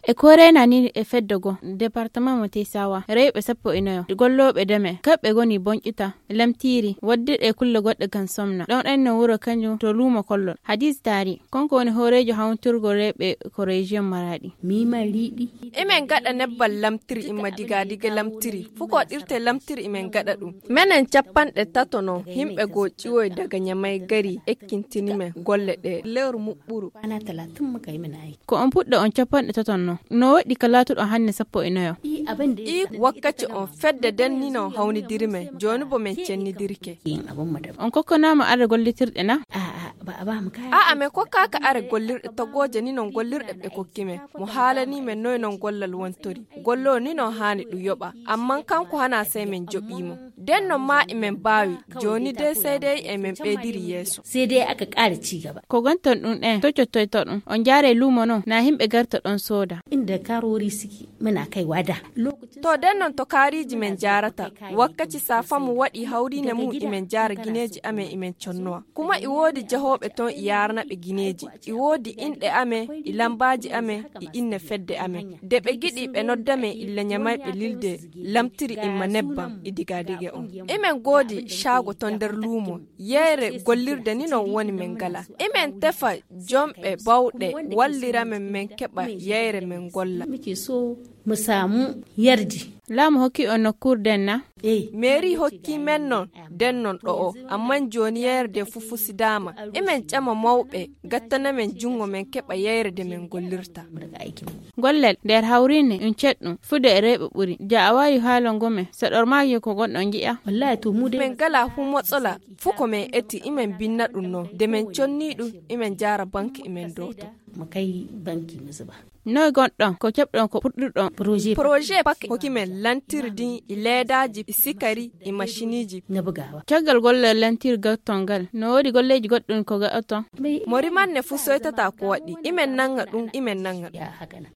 e kore na ni e feddogo departement mo tesawa reybe sappo inoyo gollobe deme kabbe goni bonkita lamtiri wadde kulle godde kan somna don en no wuro kanju to lumo kollol hadis tari konko woni horejo hawnturgo reybe ko region maradi mi maridi imen gada nebbal lamtiri imma diga lamtiri fuko dirte lamtiri imen gada dum menen cappanɗe tatono himbe go ciwoy daga nyamay gari ekkintini men golle de lewru mubburu ana 30 muka yi mina yi ko on puddo on cappanɗe tatonno no wadi kalatu do hanne sappo inoyo i wakkati on fedde denni no hawni dirime joni bo men cenni dirke abun madam on kokkonama ara gollitirde na ba mu kaya a me kokka ka ara gollirde to goje ni non gollirde be kokkime mo halani men noy non gollal wontori gollo ni no hani du yoba amma kanko hana sai men jobimo den no ma imen bawi joni dai sai dai emen bediri yeso sai dai aka ƙara ci gaba ko gonton dun to cottoy to dun on jare lumo no na himbe garta don soda inda karori suke muna kai wada to den non to kariji men jarata wakkati safa mu wadi hauri ne mu imen jara gineji ame imen connoa kuma iwodi jahobe ton iyarna be gineji iwodi inde ame ilambaji ame inne fedde ame de be gidi be noddame illa nyamay be lilde lamtiri imma nebbam idigadige on imen godi shago ton der lumo yere gollirde ni non woni men gala imen tefa jombe bawde wallira men keba yere men golla muke so mu samu yardi lamu hokki on nokkur denna meri hokki men non den non do amma joni yerde fufusi dama imen chama mawbe gattana men jungo men keba yerde men gollirta gollel der hawrine un ceddum fude rebe buri ja awayi halon gome sadormaaji ko gondon gi'a wallahi to mu de men gala hu motsola fuko men eti imen binna dum no de men conni dum imen jara banki imen doto makai banki muzuba no gondon ko kebdon ko puddudon projet pak ko kimen lantirdi iledaji sikari e machiniji na bugawa tagal golle lantir gattongal no wodi golleji goddon ko ga oton mori man ne fusoyta ta ko wadi imen nanga dum imen nanga ya haka